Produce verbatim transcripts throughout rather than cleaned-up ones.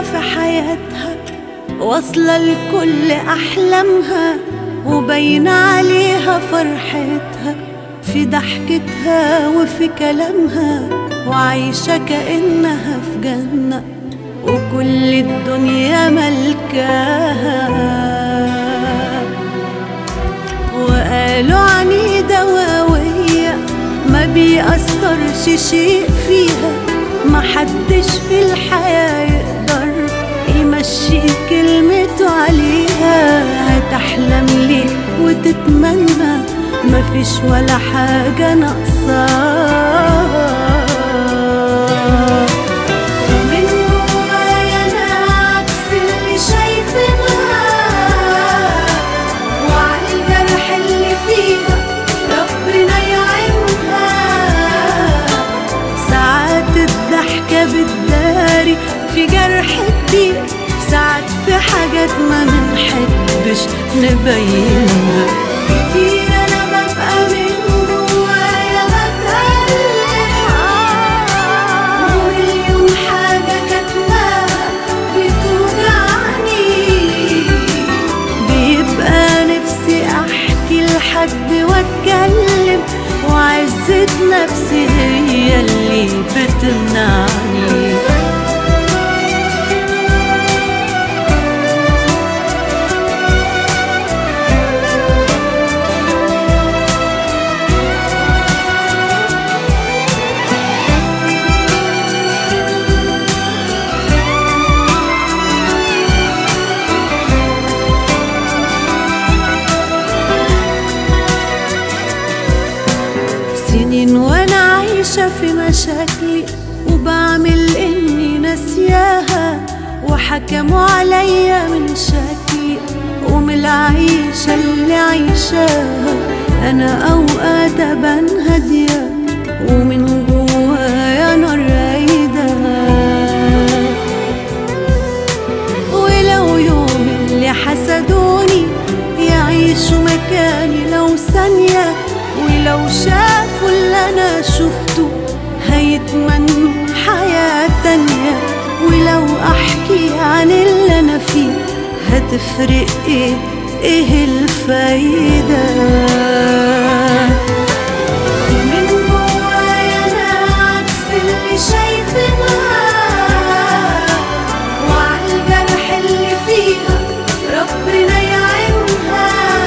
في حياتها، واصلة لكل أحلامها، وبين عليها فرحتها في ضحكتها وفي كلامها، وعايشة كأنها في جنة وكل الدنيا ملكاها. وقالوا عنيدة وقوية ما بيأثرش شيء فيها، محدش في الحياة يقدر يمشي كلمته عليها. هتحلم ليه وتتمنى مفيش ولا حاجة ناقصاها. من جوايا أنا عكس اللي شايفينها، وعلى الجرح اللي فيها ربنا يعينها. ساعات الضحكة بتداري في جرح كبير، ساعات في حاجات ما منحبش نبينها. كتير أنا ببقى من جوايا بتألم، ومليون حاجة كاتماها بتوجعني. بيبقى نفسي أحكي لحد وأتكلم، وعزة نفسي هي اللي بتمنعني. سنين وانا عايشة في مشاكلي، وبعمل اني ناسياها، وحكموا عليا من شكلي ومن العيشة اللي عايشاها. انا اوقات ابان هادية ومن جوايا نار رايدة، ولو يوم اللي حسدوني يعيشوا مكاني لو ثانية، ولو شافوا اللي أنا شفته هيتمنوا حياة تانية. ولو أحكي عن اللي أنا فيه هتفرق إيه إيه الفايدة؟ من جوايا أنا عكس اللي شايفينها، وعلى الجرح اللي فيها ربنا يعينها.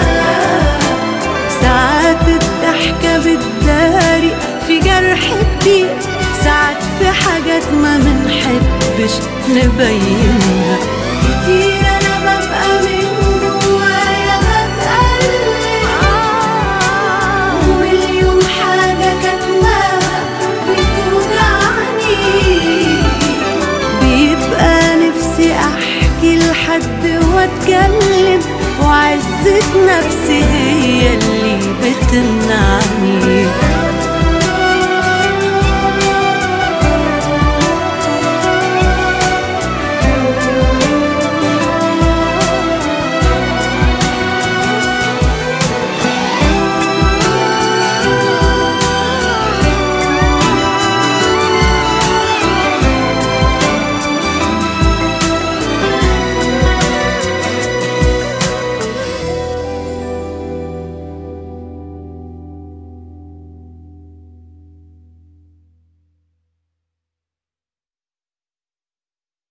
ساعات الضحكة بتداري في جرح كبير، ساعات في حاجات ما منحبش نبينها. كتير أنا ببقى من جوايا بتألم، ومليون حاجة كاتماها بتوجعني. بيبقى نفسي أحكي لحد وأتكلم، وعزة نفسي هي اللي بتمنعني.